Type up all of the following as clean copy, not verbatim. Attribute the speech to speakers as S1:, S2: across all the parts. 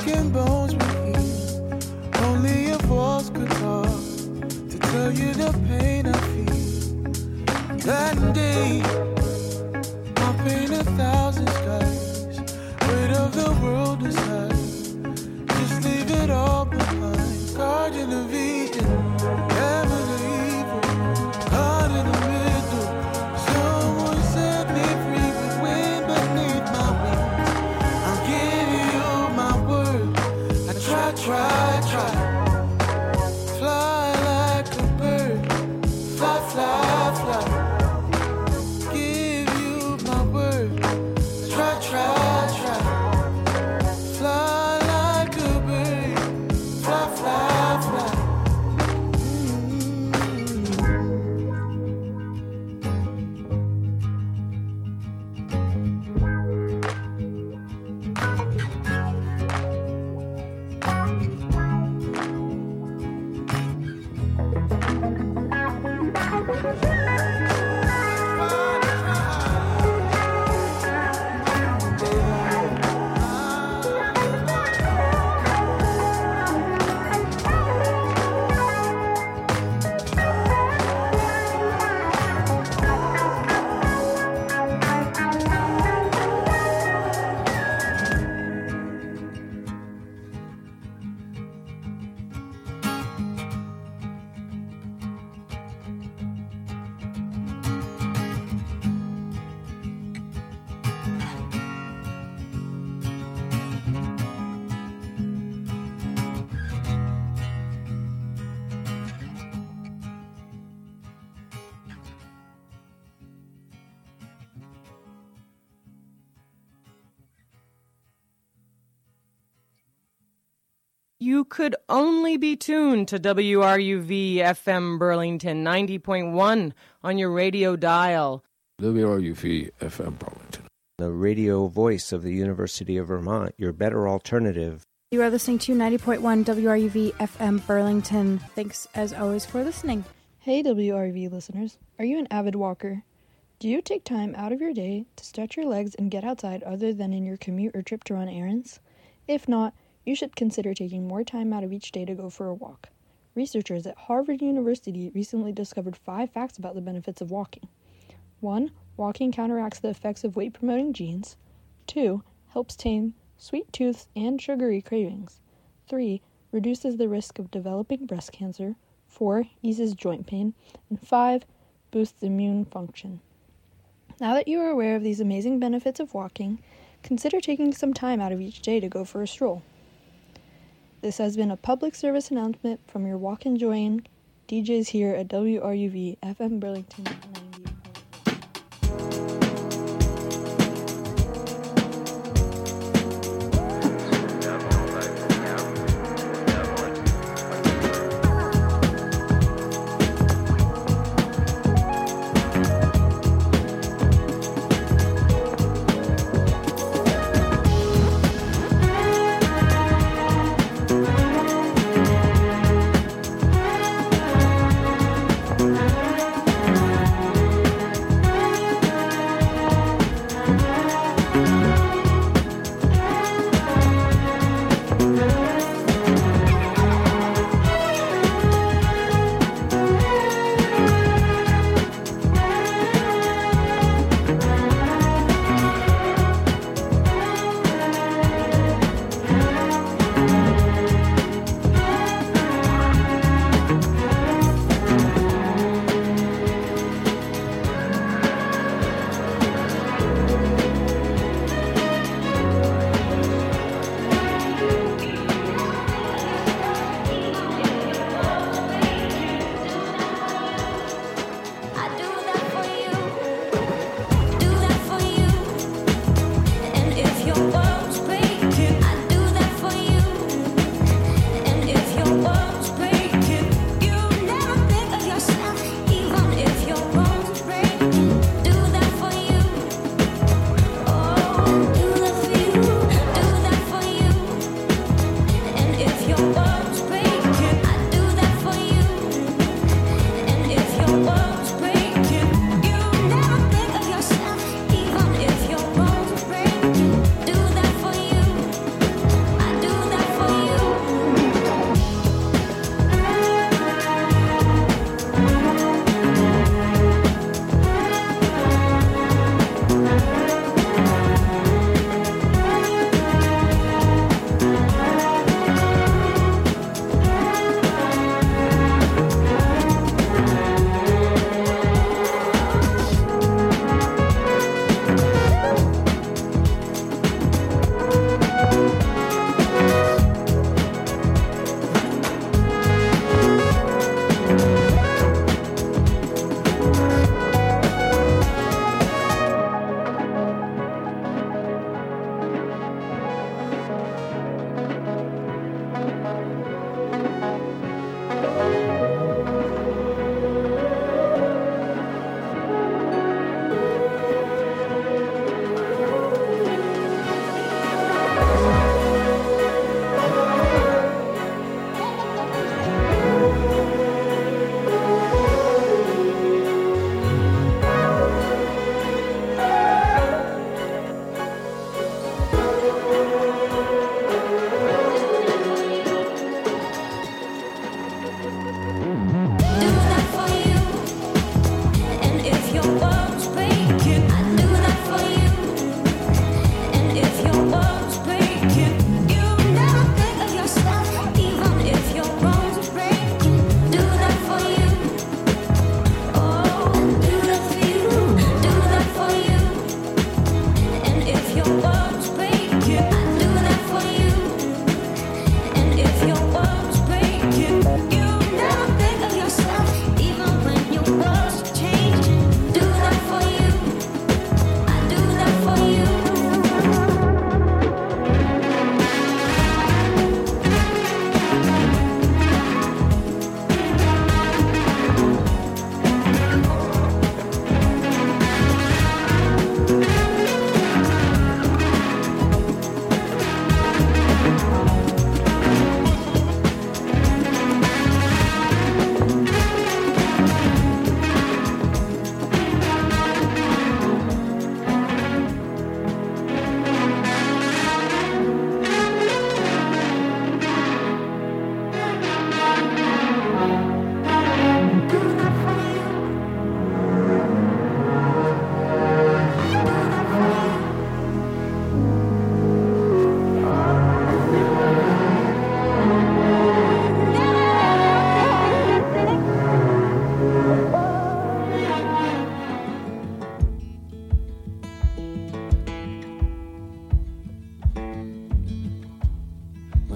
S1: broken bones we heal. Only a voice could talk to tell you the pain I feel. That day, I paint 1,000 skies. Weight of the world aside, just leave it all behind. Guardian of Eden, heaven or evil, caught in the middle. Someone set me free with wind beneath my wings. I'll give you my word. I try. Fly like a bird, fly. Give you my word. Try. Fly like a bird, fly.
S2: You could only be tuned to WRUV FM Burlington 90.1 on your radio dial.
S3: WRUV FM Burlington.
S4: The radio voice of the University of Vermont, your better alternative.
S5: You are listening to 90.1 WRUV FM Burlington. Thanks, as always, for listening.
S6: Hey, WRUV listeners. Are you an avid walker? Do you take time out of your day to stretch your legs and get outside other than in your commute or trip to run errands? If not, you should consider taking more time out of each day to go for a walk. Researchers at Harvard University recently discovered 5 facts about the benefits of walking. 1. Walking counteracts the effects of weight-promoting genes. 2. Helps tame sweet tooths and sugary cravings. 3. Reduces the risk of developing breast cancer. 4. Eases joint pain. And 5. Boosts immune function. Now that you are aware of these amazing benefits of walking, consider taking some time out of each day to go for a stroll. This has been a public service announcement from your walk-enjoying DJs here at WRUV FM Burlington 90.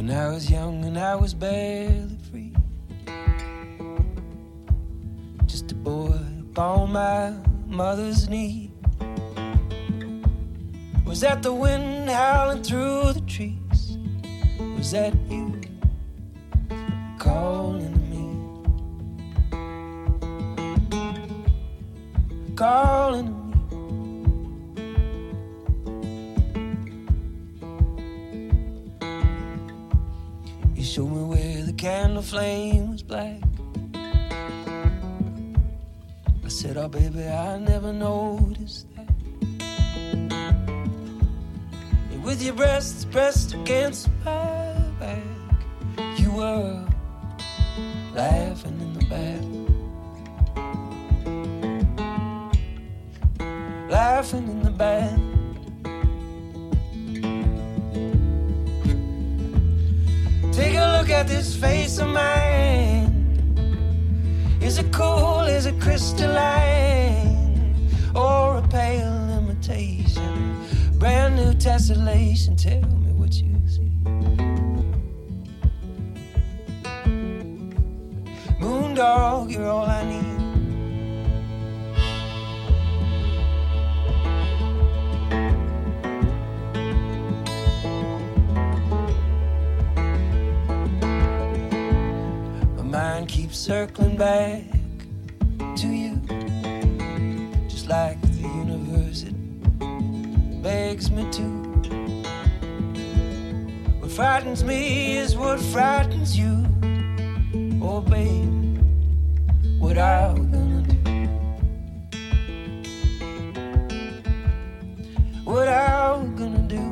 S1: when I was young and I was barely free. Just a boy upon my mother's knee. Was that the wind howling through the trees? Was that you calling to me? Calling to me. You showed me where the candle flame was black. I said, oh baby, I never noticed that. And with your breasts pressed against my back, you were laughing in the back. Laughing in the back. Take a look at this face of mine. Is it cool, is it crystalline, or a pale imitation? Brand new tessellation, tell me what you see. Moondog, you're all I need. Mind keeps circling back to you, just like the universe, it begs me to. What frightens me is what frightens you. Oh babe, what are we gonna do? What are we gonna do?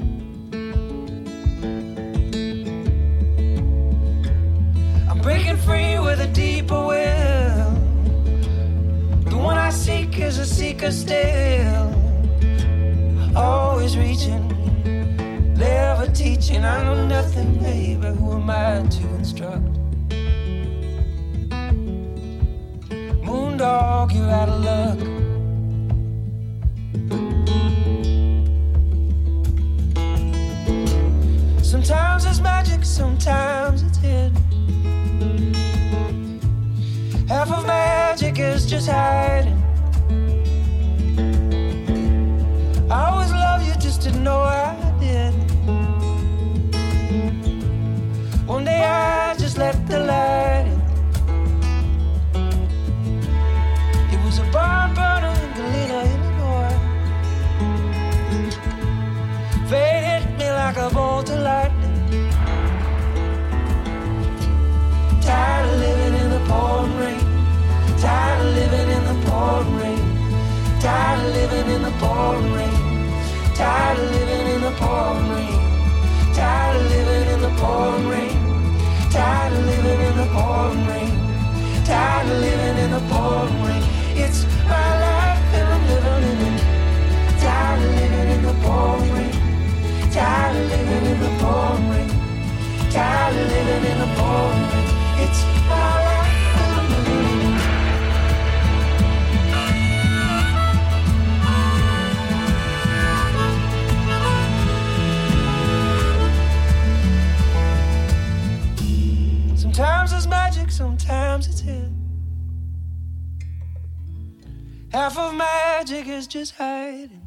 S1: Breaking free with a deeper will. The one I seek is a seeker still. Always reaching, never teaching. I know nothing, baby. Who am I to instruct? Moondog, you're out of luck. Sometimes it's magic, sometimes it's hidden. Half of magic is just hiding. I always loved you, just didn't know I did. One day I just let the light in. It was a barn burner in Galena, Illinois. Fate hit me like a bolt of lightning. Tired of living in the pouring rain. Tired of living in the pouring rain. Tired of living in the pouring rain. Tired of living in the pouring rain. Tired of living in the pouring rain. Tired of living in the pouring rain. Tired of living in the pouring rain. It's my life and I'm living in it. Tired of living in the pouring rain. Tired of living in the pouring rain. Tired of living in the pouring rain. It's my life and I'm living in it. Sometimes it's magic, sometimes it's hidden. Half of magic is just hiding.